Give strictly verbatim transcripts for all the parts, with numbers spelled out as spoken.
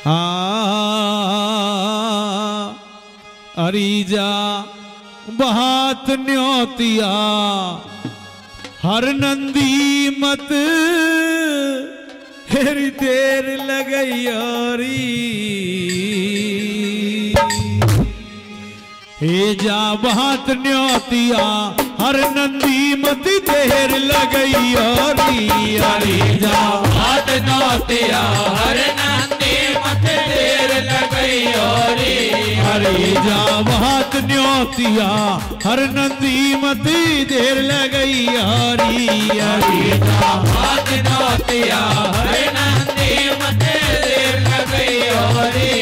अरीजा बहात न्योतिया हर नंदी मत हेरी देर लगई यारी हे जा बहात न्योतिया हर नंदी मत देर लगई यारी अरे जा बहात न्योतिया हर नंदी मत देर लगई यारी अरे जा बहात न्योतिया हर नंदी मत देर लगई यारी अरे जा बहात न्योतिया हर नंदी मत देर लगई यारी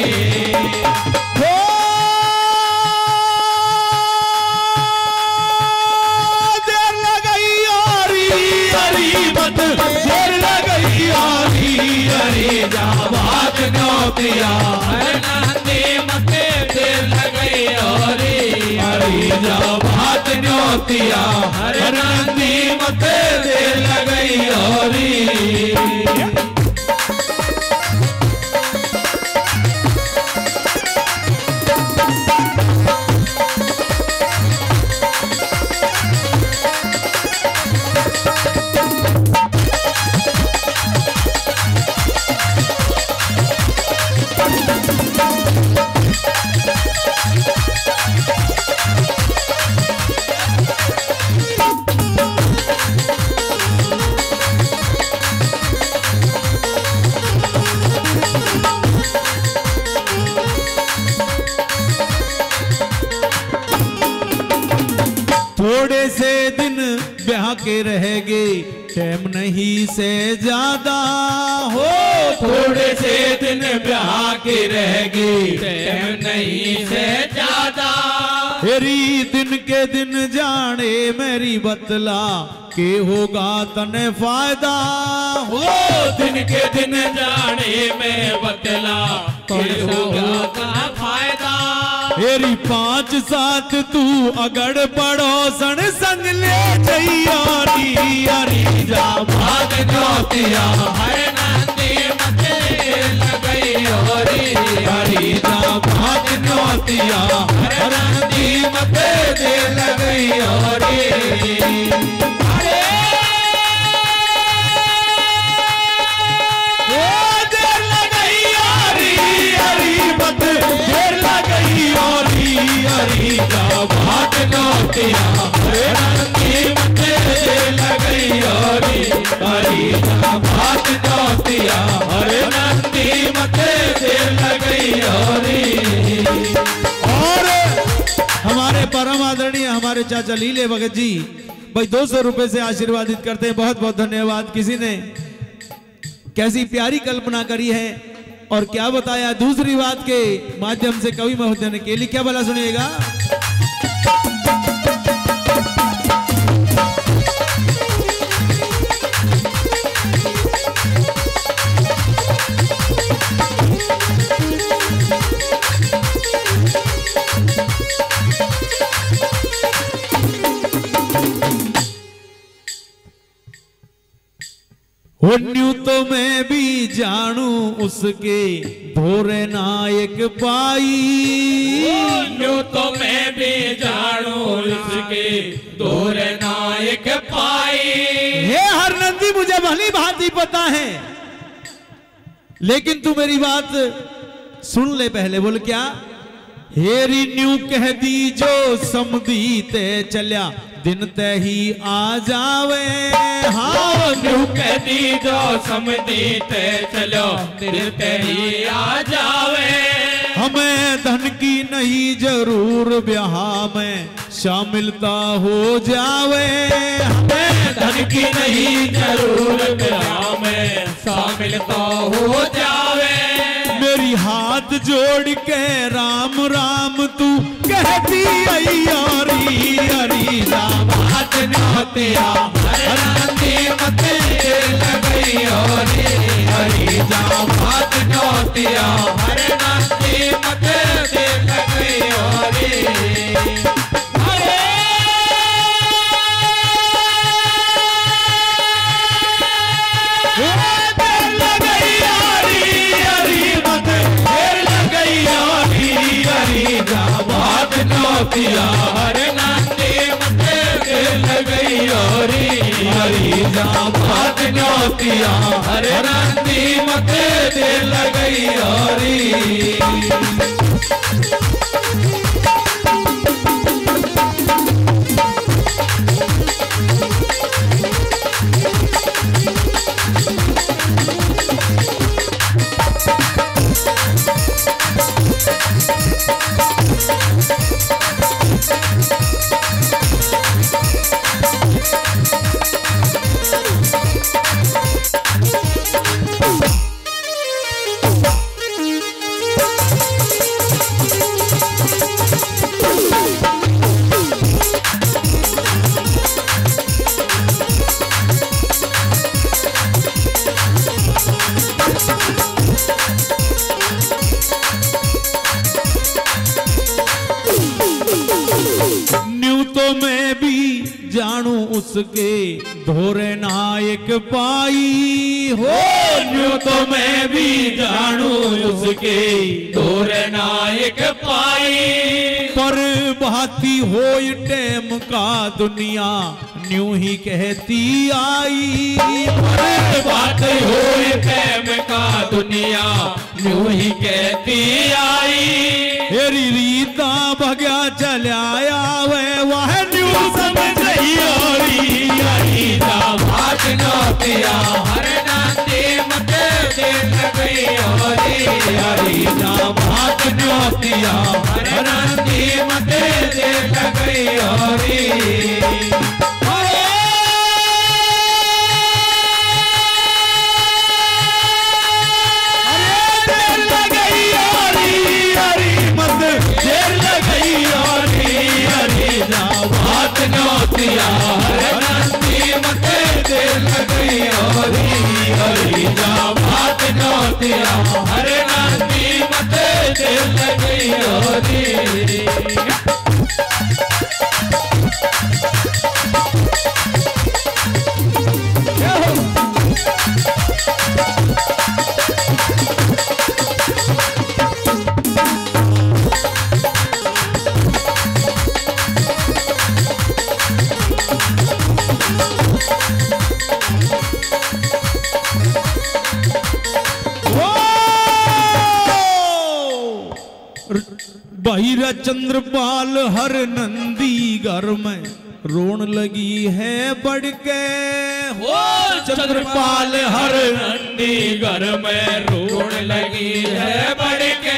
देर लगई यारी अरे जा बहात न्योतिया हर नंदी मत देर लगई यारी अरे जा बहात न्योतिया हर नंदी मत देर लगई यारी थोड़े से दिन ब्याह के रहेगे टाइम नहीं से ज्यादा हो थोड़े से दिन ब्याह के रहेगे टाइम नहीं से ज्यादा मेरी दिन के दिन जाने मेरी बतला के होगा तने फायदा हो दिन के दिन जाने में बतला के होगा तने फायदा मेरी पांच सात तू अगड़ पड़ोसन संग ले जैयारी अरी जा बहात न्योतिया हर नंदी मत लगई यारी अरी जा बहात न्योतिया हर नंदी मत लगई यारी अरी जा बहात न्योतिया हर नंदी मत लगई यारी अरी जा बहात न्योतिया हर नंदी मत लगई यारी और हमारे परम आदरणीय हमारे चाचा लीले भगत जी भाई दो सौ रुपए से आशीर्वादित करते हैं। बहुत बहुत धन्यवाद। किसी ने कैसी प्यारी कल्पना करी है और क्या बताया दूसरी बात के माध्यम से कवि महोदय ने के लिए क्या भला सुनिएगा। न्यू तो मैं भी जानू उसके भोरे नायक पाई न्यू तो मैं भी जानू उसके भोरे नायक पाई हे हर नंदी मुझे भली भांति पता है लेकिन तू मेरी बात सुन ले पहले। बोल क्या हेरी न्यू कह दी जो समधी ते चल्या दिन ते ही आ जावे हाँ न्यू कह दी जो समधी ते चलो दिन ते ही आ जावे हमें धन की नहीं जरूर ब्याह में शामिलता हो जावे हमें धन की नहीं जरूर ब्याह में शामिलता हो जावे मेरी हाथ जोड़ के राम राम तू कहती अय्यारी अरी राम बहात न्योतिया हर नंदी मत लगई यारी अरी जा बहात न्योतिया हर नंदी मत लगई यारी नौतिया हर नंदी मते दिल गई औरी हरी जात नौतिया हर नंदी मते दिल गई औरी जानू उसके धोरे नायक पाई हो न्यू तो मैं भी जानू उसके धोरे नायक पाई पर भाती हो टेम का दुनिया न्यू ही कहती आई पर बात हो टेम का दुनिया न्यू ही कहती आई हेरी रीता भग्या चलाया वे वह न्यू समझ भात नौतिया हर नंदी मते दिल गई औरी हरी भात नौतिया हर नंदी मते दिल गई औरी नौतिया हर नंदी मते दिल गई औरी हरी भात नौतिया हर नंदी मते दिल गई औरी बहिरा चंद्रपाल हर नंदी घर में रोन लगी है बढ़ के हो चंद्रपाल हर नंदी घर में रोन लगी है बढ़ के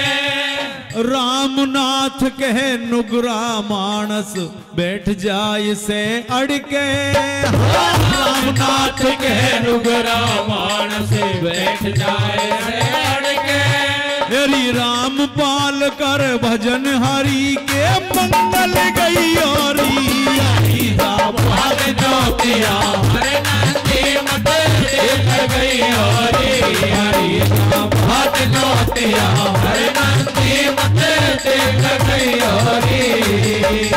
रामनाथ कहे नुगरा मानस बैठ जाए से अड़के रामनाथ कहे नुगरा मानस बैठ जाए से अड़के हरि रामपाल कर भजन हरि के मंगल गई औरी हरी भात नौतिया हर नंदी मते दिल गई औरी हरी भात नौतिया हर नंदी मते दिल गई औरी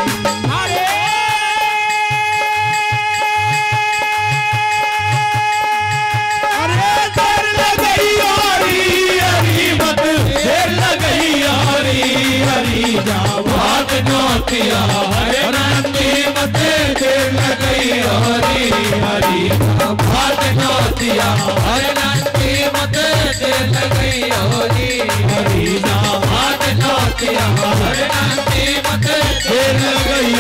भात नौतिया हर नंदी मते दिल गई औरी हरी भात नौतिया हर नंदी मते दिल गई औरी हरी भात नौतिया हर नंदी मते दिल गई